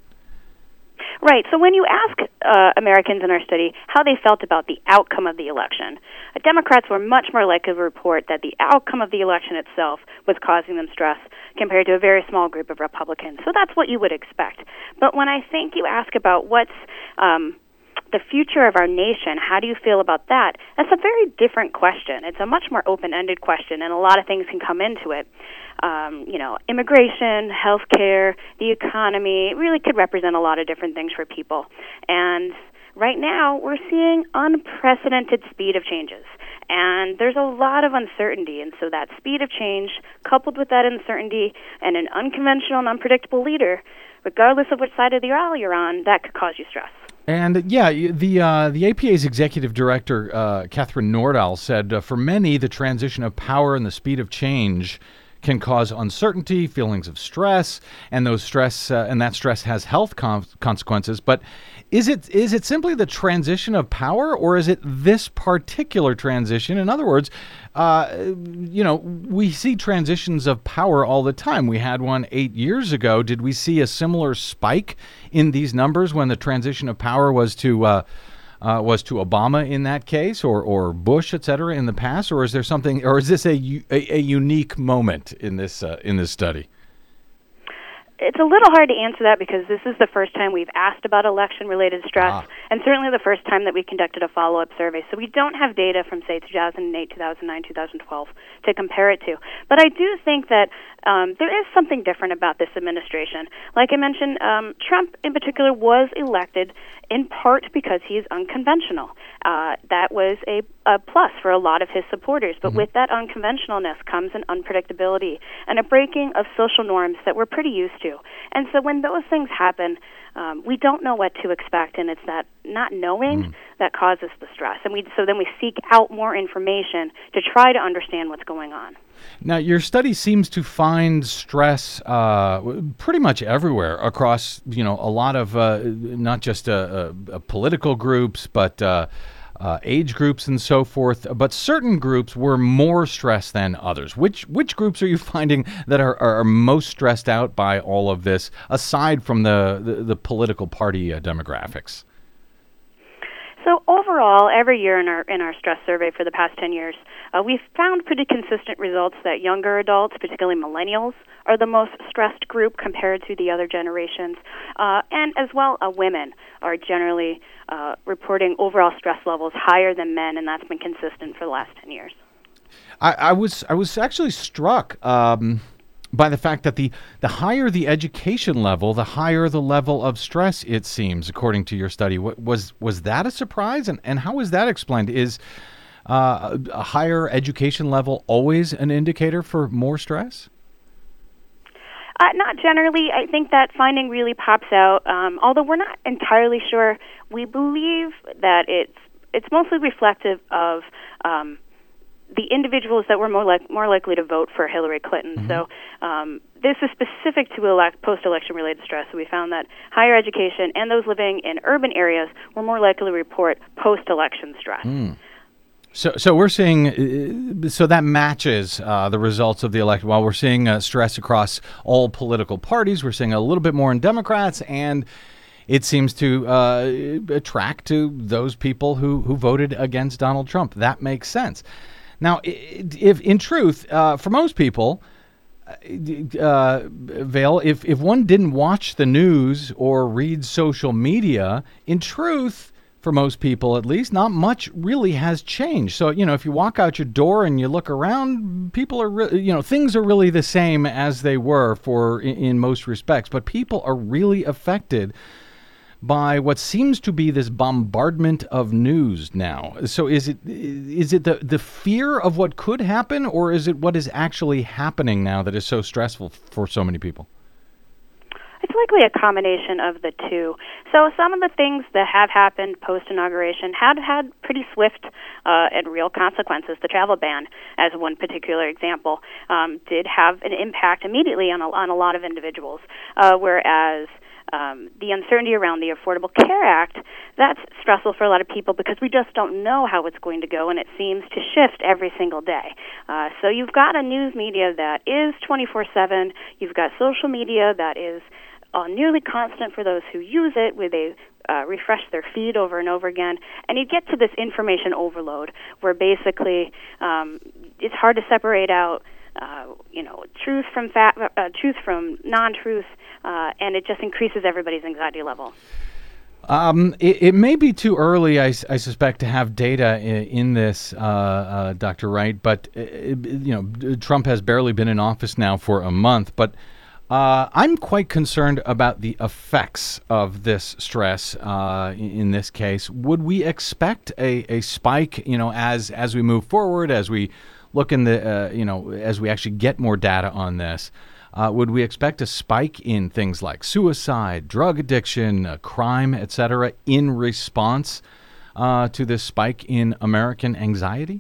Right. So when you ask uh, Americans in our study how they felt about the outcome of the election, uh, Democrats were much more likely to report that the outcome of the election itself was causing them stress compared to a very small group of Republicans. So that's what you would expect. But when I think you ask about what's um, the future of our nation, how do you feel about that? That's a very different question. It's a much more open-ended question, and a lot of things can come into it. Um, you know, immigration, healthcare, the economy, it really could represent a lot of different things for people. And right now, we're seeing unprecedented speed of changes. And there's a lot of uncertainty, and so that speed of change, coupled with that uncertainty and an unconventional and unpredictable leader, regardless of which side of the aisle you're on, that could cause you stress. And yeah, the uh, the A P A's executive director, uh, Catherine Nordahl, said, uh, for many, the transition of power and the speed of change can cause uncertainty, feelings of stress, and those stress uh, and that stress has health com- consequences. But is it is it simply the transition of power, or is it this particular transition? In other words, uh, you know, we see transitions of power all the time. We had one eight years ago. Did we see a similar spike in these numbers when the transition of power was to uh, uh, was to Obama in that case, or or Bush, et cetera, in the past, or is there something, or is this a a, a unique moment in this uh, in this study? It's a little hard to answer that because this is the first time we've asked about election-related stress, ah. and certainly the first time that we conducted a follow-up survey. So we don't have data from, say, two thousand eight, two thousand nine, two thousand twelve to compare it to. But I do think that um, there is something different about this administration. Like I mentioned, um, Trump in particular was elected in part because he is unconventional. Uh, that was a, a plus for a lot of his supporters. But mm-hmm. with that unconventionalness comes an unpredictability and a breaking of social norms that we're pretty used to. And so when those things happen, um, we don't know what to expect, and it's that not knowing mm. that causes the stress. And we so then we seek out more information to try to understand what's going on. Now, your study seems to find stress uh, pretty much everywhere across, you know, a lot of uh, not just uh, uh, political groups, but uh, uh, age groups and so forth. But certain groups were more stressed than others. Which which groups are you finding that are, are most stressed out by all of this, aside from the, the, the political party uh, demographics? So overall, every year in our in our stress survey for the past ten years, uh, we've found pretty consistent results that younger adults, particularly millennials, are the most stressed group compared to the other generations. Uh, and as well, uh, women are generally uh, reporting overall stress levels higher than men, and that's been consistent for the last ten years. I, I was I was actually struck um, by the fact that the, the higher the education level, the higher the level of stress, it seems, according to your study. What, was was that a surprise? And, and how is that explained? Is uh, a higher education level always an indicator for more stress? Uh, not generally. I think that finding really pops out. Um, although we're not entirely sure, we believe that it's it's mostly reflective of um, the individuals that were more like more likely to vote for Hillary Clinton. Mm-hmm. So um, this is specific to elect, post-election related stress. So we found that higher education and those living in urban areas were more likely to report post-election stress. Mm. So, so we're seeing, uh, so that matches uh, the results of the election. While we're seeing uh, stress across all political parties, we're seeing a little bit more in Democrats, and it seems to uh, attract to those people who, who voted against Donald Trump. That makes sense. Now, if in truth, uh, for most people, uh, Vail, if, if one didn't watch the news or read social media, in truth, for most people at least, not much really has changed. So, you know, if you walk out your door and you look around, people are, re- you know, things are really the same as they were for in, in most respects. But people are really affected by what seems to be this bombardment of news now. So is it is it the, the fear of what could happen, or is it what is actually happening now that is so stressful for so many people? It's likely a combination of the two. So some of the things that have happened post-inauguration had had pretty swift uh, and real consequences. The travel ban, as one particular example, um, did have an impact immediately on a, on a lot of individuals, uh, whereas Um, the uncertainty around the Affordable Care Act, that's stressful for a lot of people because we just don't know how it's going to go, and it seems to shift every single day. Uh, so you've got a news media that is twenty-four seven. You've got social media that is uh, nearly constant for those who use it, where they uh, refresh their feed over and over again. And you get to this information overload where basically um, it's hard to separate out Uh, you know, truth from fa- uh, truth from non-truth, uh, and it just increases everybody's anxiety level. Um, it, it may be too early, I, I suspect, to have data in, in this, uh, uh, Doctor Wright. But uh, you know, Trump has barely been in office now for a month. But uh, I'm quite concerned about the effects of this stress. Uh, in, in this case, would we expect a, a spike? You know, as as we move forward, as we look in the, uh, you know, as we actually get more data on this. Uh, would we expect a spike in things like suicide, drug addiction, uh, crime, et cetera, in response uh, to this spike in American anxiety?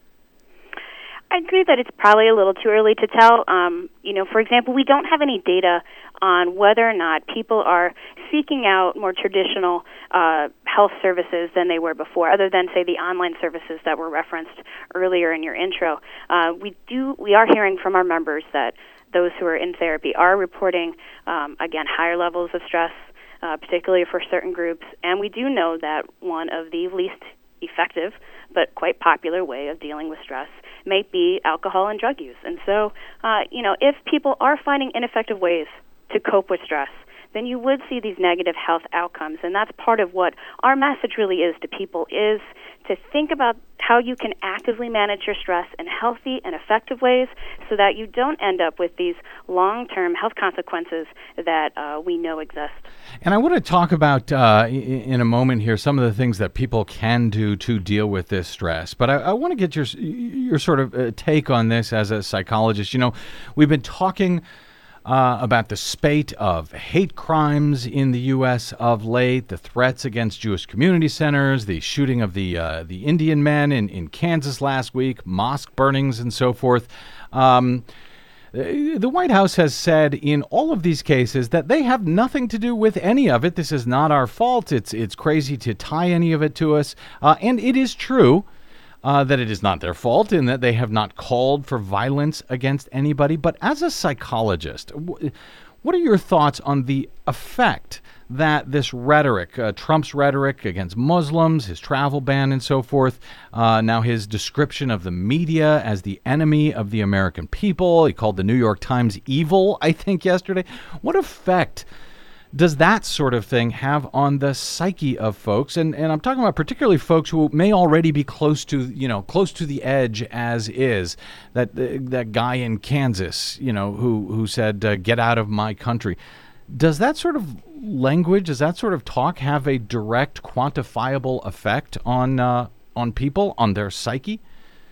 I agree that it's probably a little too early to tell. Um, you know, for example, we don't have any data on whether or not people are seeking out more traditional uh, health services than they were before, other than, say, the online services that were referenced earlier in your intro. Uh, we do, we are hearing from our members that those who are in therapy are reporting, um, again, higher levels of stress, uh, particularly for certain groups. And we do know that one of the least effective but quite popular way of dealing with stress may be alcohol and drug use. And so, uh, you know, if people are finding ineffective ways to cope with stress, then you would see these negative health outcomes. And that's part of what our message really is to people, is to think about how you can actively manage your stress in healthy and effective ways so that you don't end up with these long-term health consequences that uh, we know exist. And I want to talk about uh, in a moment here some of the things that people can do to deal with this stress. But I, I want to get your your sort of uh, take on this as a psychologist. You know, we've been talking Uh, about the spate of hate crimes in the U S of late, the threats against Jewish community centers, the shooting of the uh, the Indian men in, in Kansas last week, mosque burnings and so forth. Um, the White House has said in all of these cases that they have nothing to do with any of it. This is not our fault. It's, it's crazy to tie any of it to us. Uh, and it is true. Uh, that it is not their fault and that they have not called for violence against anybody. But as a psychologist, w- what are your thoughts on the effect that this rhetoric, uh, Trump's rhetoric against Muslims, his travel ban and so forth, uh, now his description of the media as the enemy of the American people, he called the New York Times evil, I think, yesterday. What effect does that sort of thing have on the psyche of folks? And and I'm talking about particularly folks who may already be close to, you know, close to the edge as is. That uh, that guy in Kansas, you know, who who said, uh, "Get out of my country." Does that sort of language, does that sort of talk have a direct, quantifiable effect on uh, on people, on their psyche?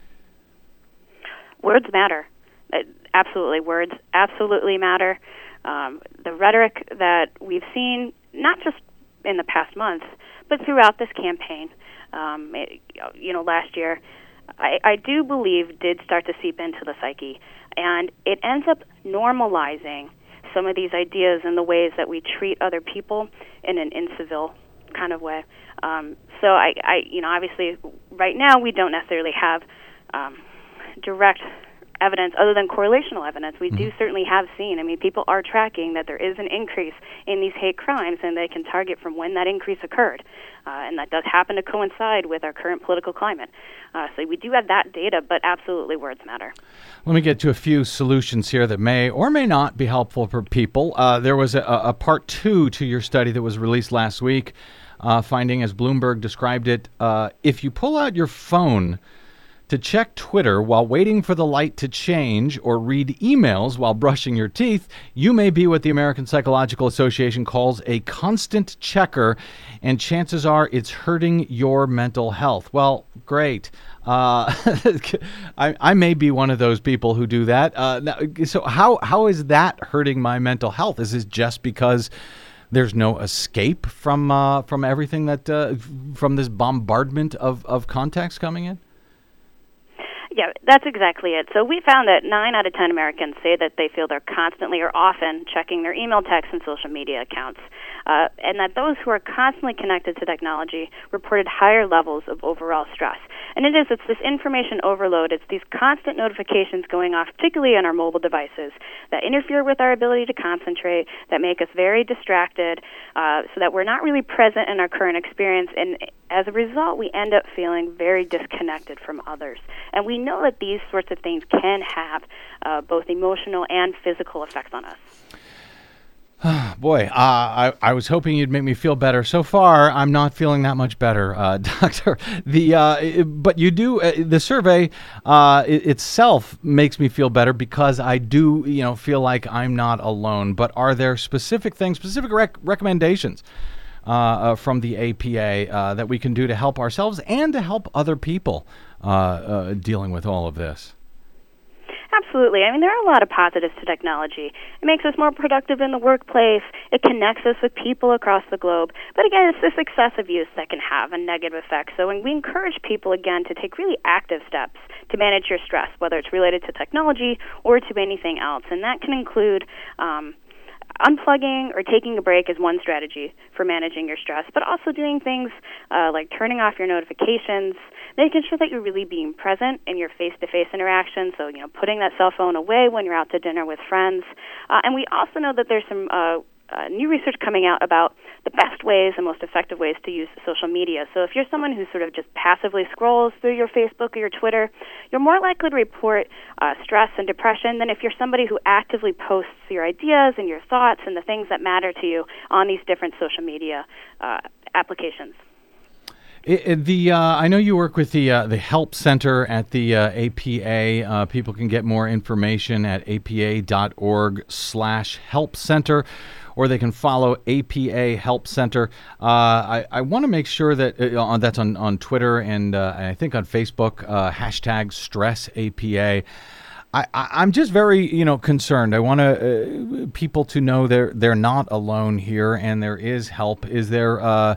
Words matter. Uh, absolutely, words absolutely matter. Um, the rhetoric that we've seen, not just in the past months, but throughout this campaign, um, it, you know, last year, I, I do believe did start to seep into the psyche. And it ends up normalizing some of these ideas and the ways that we treat other people in an incivil kind of way. Um, so, I, I, you know, obviously, right now we don't necessarily have um, direct evidence other than correlational evidence. We mm-hmm. do certainly have seen, I mean, people are tracking that there is an increase in these hate crimes, and they can target from when that increase occurred. Uh, and that does happen to coincide with our current political climate. Uh, so we do have that data, but absolutely words matter. Let me get to a few solutions here that may or may not be helpful for people. Uh, there was a, a part two to your study that was released last week, uh, finding, as Bloomberg described it, uh, if you pull out your phone to check Twitter while waiting for the light to change or read emails while brushing your teeth, you may be what the American Psychological Association calls a constant checker, and chances are it's hurting your mental health. Well, great. Uh, I, I may be one of those people who do that. Uh, now, so how how is that hurting my mental health? Is it just because there's no escape from uh, from everything that uh, from this bombardment of, of contacts coming in? Yeah, that's exactly it. So we found that nine out of ten Americans say that they feel they're constantly or often checking their email, text, and social media accounts, uh, and that those who are constantly connected to technology reported higher levels of overall stress. And it is, it's this information overload, it's these constant notifications going off, particularly on our mobile devices, that interfere with our ability to concentrate, that make us very distracted, uh, so that we're not really present in our current experience, and as a result, we end up feeling very disconnected from others. And we know that these sorts of things can have uh, both emotional and physical effects on us. Boy, uh, I, I was hoping you'd make me feel better. So far, I'm not feeling that much better, uh, Doctor. The uh, but you do uh, the survey uh, it, itself makes me feel better because I do you know feel like I'm not alone. But are there specific things, specific rec- recommendations uh, uh, from the A P A uh, that we can do to help ourselves and to help other people uh, uh, dealing with all of this? Absolutely. I mean, there are a lot of positives to technology. It makes us more productive in the workplace. It connects us with people across the globe. But again, it's this excessive use that can have a negative effect. So when we encourage people, again, to take really active steps to manage your stress, whether it's related to technology or to anything else. And that can include um, unplugging or taking a break is one strategy for managing your stress, but also doing things uh, like turning off your notifications, making sure that you're really being present in your face-to-face interactions, so, you know, putting that cell phone away when you're out to dinner with friends. Uh, and we also know that there's some uh, uh, new research coming out about the best ways and most effective ways to use social media. So if you're someone who sort of just passively scrolls through your Facebook or your Twitter, you're more likely to report uh, stress and depression than if you're somebody who actively posts your ideas and your thoughts and the things that matter to you on these different social media uh, applications. It, it, the uh, I know you work with the uh, the Help Center at the uh, A P A. Uh, people can get more information at apa.org slash help center, or they can follow A P A Help Center. Uh, I, I want to make sure that uh, that's on, on Twitter and uh, I think on Facebook, uh, hashtag stress A P A. I, I, I'm just very, you know, concerned. I want to uh, people to know they're they're not alone here, and there is help. Is there uh,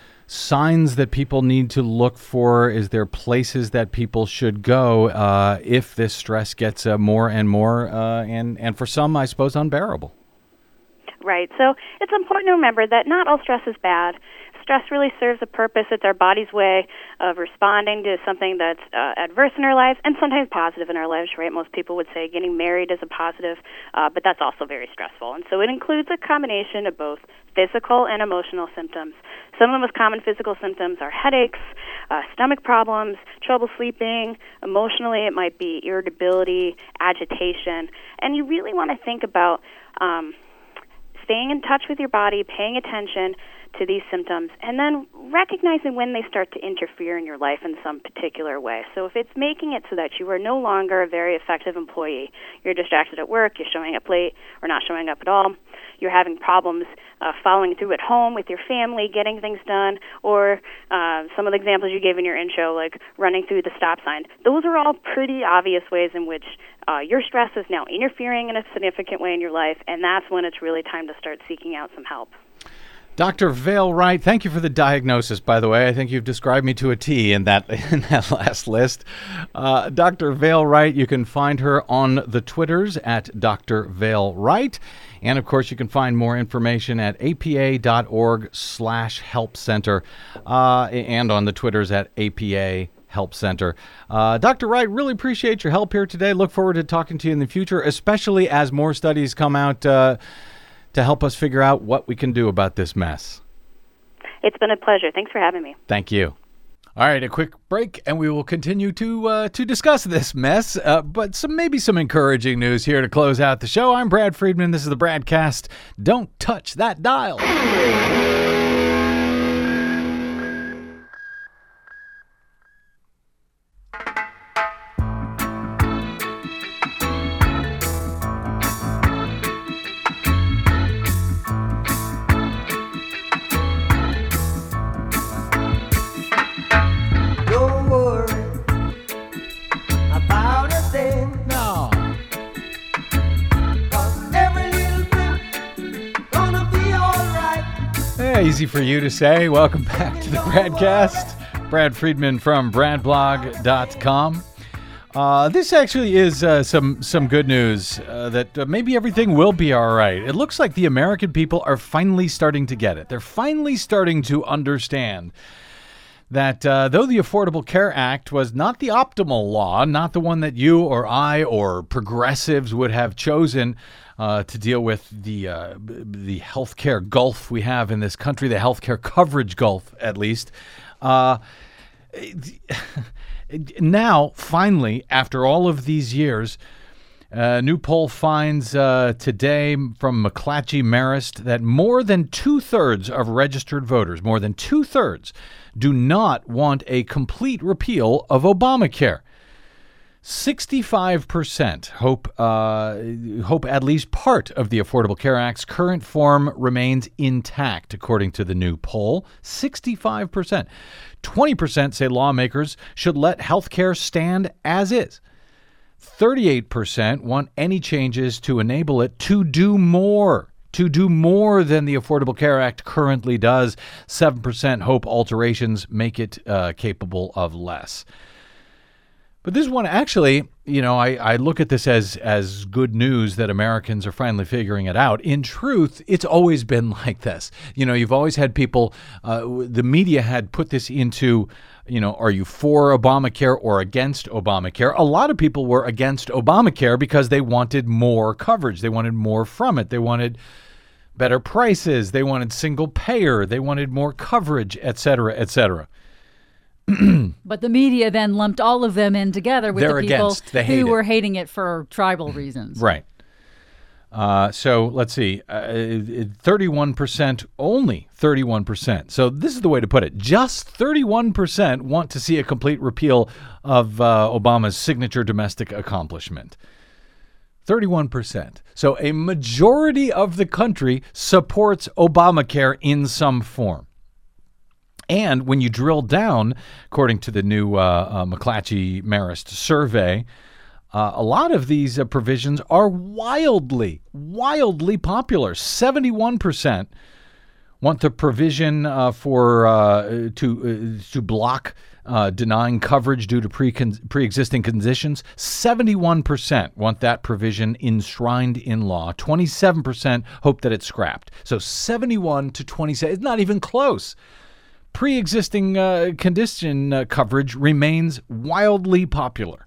signs that people need to look for? Is there places that people should go uh, if this stress gets uh, more and more, uh, and and for some, I suppose, unbearable? Right. So it's important to remember that not all stress is bad. Stress really serves a purpose. It's our body's way of responding to something that's uh, adverse in our lives and sometimes positive in our lives, right? Most people would say getting married is a positive, uh, but that's also very stressful. And so it includes a combination of both physical and emotional symptoms. Some of the most common physical symptoms are headaches, uh, stomach problems, trouble sleeping. Emotionally, it might be irritability, agitation. And you really want to think about um, staying in touch with your body, paying attention to these symptoms, and then recognizing when they start to interfere in your life in some particular way. So if it's making it so that you are no longer a very effective employee, you're distracted at work, you're showing up late or not showing up at all, you're having problems uh, following through at home with your family, getting things done, or uh, some of the examples you gave in your intro, like running through the stop sign, those are all pretty obvious ways in which uh, your stress is now interfering in a significant way in your life, and that's when it's really time to start seeking out some help. Doctor Vail Wright, thank you for the diagnosis, by the way. I think you've described me to a T in that in that last list. Uh, Doctor Vail Wright, you can find her on the Twitters at Doctor Vail Wright. And, of course, you can find more information at apa.org slash help center uh, and on the Twitters at APA Help Center. Uh, Doctor Wright, really appreciate your help here today. Look forward to talking to you in the future, especially as more studies come out uh, to help us figure out what we can do about this mess. It's been a pleasure. Thanks for having me. Thank you. All right, a quick break, and we will continue to uh, to discuss this mess, uh, but some maybe some encouraging news here to close out the show. I'm Brad Friedman. This is the Bradcast. Don't touch that dial. Easy for you to say. Welcome back to the Bradcast. Brad Friedman from brad blog dot com. Uh, this actually is uh, some some good news uh, that uh, maybe everything will be all right. It looks like the American people are finally starting to get it. They're finally starting to understand that uh, though the Affordable Care Act was not the optimal law, not the one that you or I or progressives would have chosen Uh, to deal with the uh, the healthcare gulf we have in this country, the healthcare coverage gulf, at least. Uh, now, finally, after all of these years, A new poll finds uh, today from McClatchy Marist that more than two-thirds of registered voters, more than two-thirds, do not want a complete repeal of Obamacare. sixty-five percent hope uh, hope at least part of the Affordable Care Act's current form remains intact, according to the new poll. sixty-five percent. twenty percent say lawmakers should let health care stand as is. thirty-eight percent want any changes to enable it to do more, to do more than the Affordable Care Act currently does. seven percent hope alterations make it uh, capable of less. But this one, actually, you know, I, I look at this as as good news that Americans are finally figuring it out. In truth, it's always been like this. You know, you've always had people, uh, the media had put this into, you know, are you for Obamacare or against Obamacare? A lot of people were against Obamacare because they wanted more coverage. They wanted more from it. They wanted better prices. They wanted single payer. They wanted more coverage, et cetera, et cetera. But the media then lumped all of them in together with They're the people against. They hate who it. were hating it for tribal reasons. Right. Uh, so let's see, uh, thirty-one percent, only thirty-one percent. So this is the way to put it. Just thirty-one percent want to see a complete repeal of uh, Obama's signature domestic accomplishment. thirty-one percent. So a majority of the country supports Obamacare in some form. And when you drill down, according to the new uh, uh, McClatchy Marist survey, uh, a lot of these uh, provisions are wildly, wildly popular. seventy-one percent want the provision uh, for uh, to uh, to block uh, denying coverage due to pre pre-existing conditions. seventy-one percent want that provision enshrined in law. twenty-seven percent hope that it's scrapped. So seventy-one to twenty-seven, it's not even close. Pre-existing uh, condition uh, coverage remains wildly popular.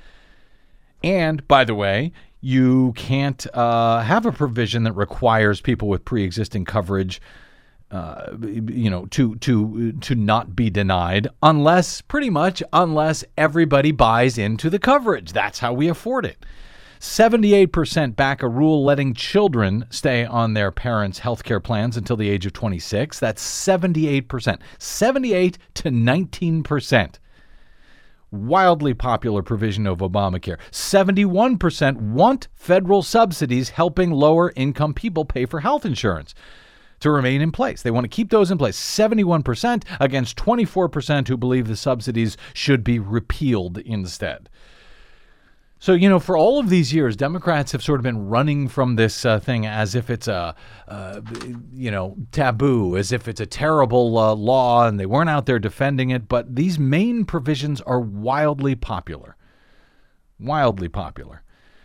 And, by the way, you can't uh, have a provision that requires people with pre-existing coverage, uh, you know, to to to not be denied unless, pretty much, unless everybody buys into the coverage. That's how we afford it. seventy-eight percent back a rule letting children stay on their parents' health care plans until the age of twenty-six. That's seventy-eight percent. seventy-eight to nineteen percent. Wildly popular provision of Obamacare. seventy-one percent want federal subsidies helping lower-income people pay for health insurance to remain in place. They want to keep those in place. seventy-one percent against twenty-four percent who believe the subsidies should be repealed instead. So, you know, for all of these years, Democrats have sort of been running from this uh, thing as if it's a, uh, you know, taboo, as if it's a terrible uh, law, and they weren't out there defending it. But these main provisions are wildly popular, wildly popular.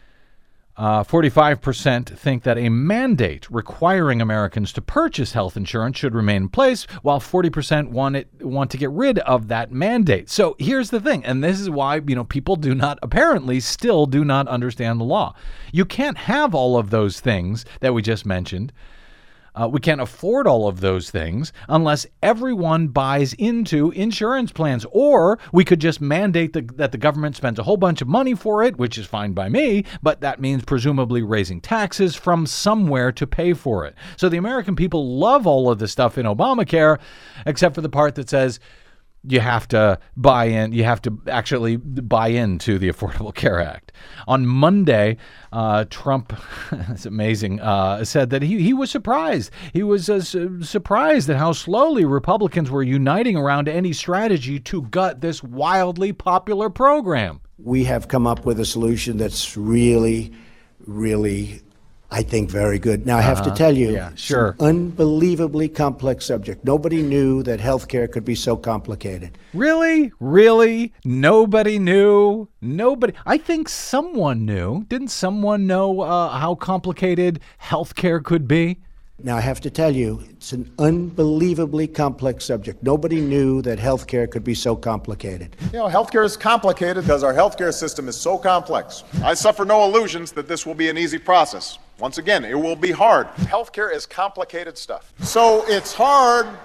Uh, forty-five percent think that a mandate requiring Americans to purchase health insurance should remain in place, while forty percent want it want to get rid of that mandate. So here's the thing, and this is why, you know, people do not, apparently still do not understand the law. You can't have all of those things that we just mentioned. Uh, we can't afford all of those things unless everyone buys into insurance plans. Or we could just mandate the, that the government spends a whole bunch of money for it, which is fine by me, but that means presumably raising taxes from somewhere to pay for it. So the American people love all of the stuff in Obamacare, except for the part that says you have to buy in, you have to actually buy into the Affordable Care Act. On Monday, uh, Trump, it's amazing, uh, said that he, he was surprised. He was uh, su- surprised at how slowly Republicans were uniting around any strategy to gut this wildly popular program. We have come up with a solution that's really, really, I think, very good. Now, I have Uh-huh. to tell you, Yeah, sure. it's an unbelievably complex subject. Nobody knew that healthcare could be so complicated. Really? Really? Nobody knew? Nobody? I think someone knew. Didn't someone know uh, how complicated healthcare could be? Now, I have to tell you, it's an unbelievably complex subject. Nobody knew that healthcare could be so complicated. You know, healthcare is complicated because our healthcare system is so complex. I suffer no illusions that this will be an easy process. Once again, it will be hard. Healthcare is complicated stuff. So it's hard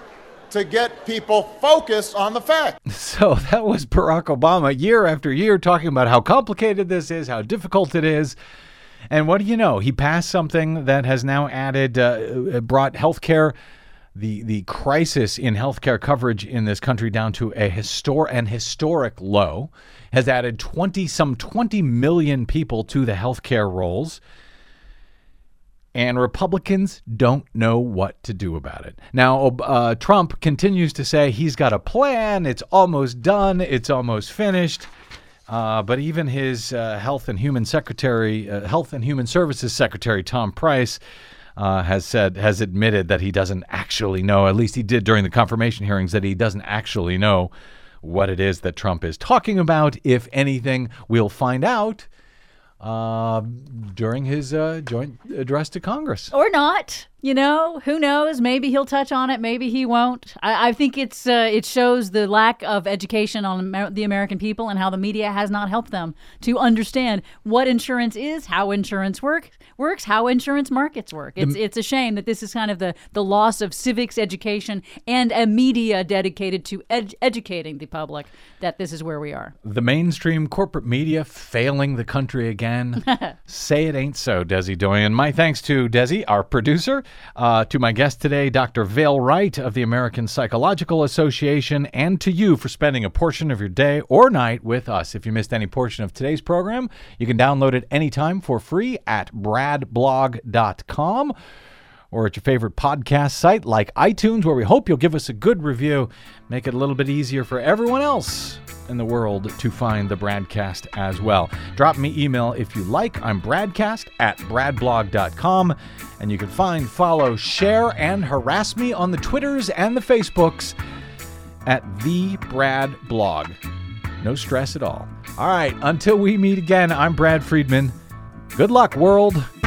to get people focused on the fact. So that was Barack Obama year after year talking about how complicated this is, how difficult it is. And what do you know? He passed something that has now added, uh, brought healthcare, the the crisis in healthcare coverage in this country down to a histor- an historic low, has added twenty some twenty million people to the healthcare rolls. And Republicans don't know what to do about it. Now, uh, Trump continues to say he's got a plan. It's almost done. It's almost finished. Uh, but even his uh, Health and Human Secretary, uh, Health and Human Services Secretary Tom Price, uh, has said, has admitted that he doesn't actually know. At least he did during the confirmation hearings, that he doesn't actually know what it is that Trump is talking about. If anything, we'll find out Uh, during his uh, joint address to Congress. Or not. You know, who knows? Maybe he'll touch on it. Maybe he won't. I, I think it's uh, it shows the lack of education on Amer- the American people and how the media has not helped them to understand what insurance is, how insurance work, works, how insurance markets work. It's the, it's a shame that this is kind of the, the loss of civics education and a media dedicated to ed- educating the public that this is where we are. The mainstream corporate media failing the country again. Say it ain't so, Desi Doyen. My thanks to Desi, our producer. Uh, to my guest today, Doctor Vail Wright of the American Psychological Association, and to you for spending a portion of your day or night with us. If you missed any portion of today's program, you can download it anytime for free at brad blog dot com or at your favorite podcast site like iTunes, where we hope you'll give us a good review. Make it a little bit easier for everyone else in the world to find the Bradcast as well. Drop me email if you like. I'm bradcast at brad blog dot com. And you can find, follow, share, and harass me on the Twitters and the Facebooks at The Brad Blog. No stress at all. All right, until we meet again, I'm Brad Friedman. Good luck, world.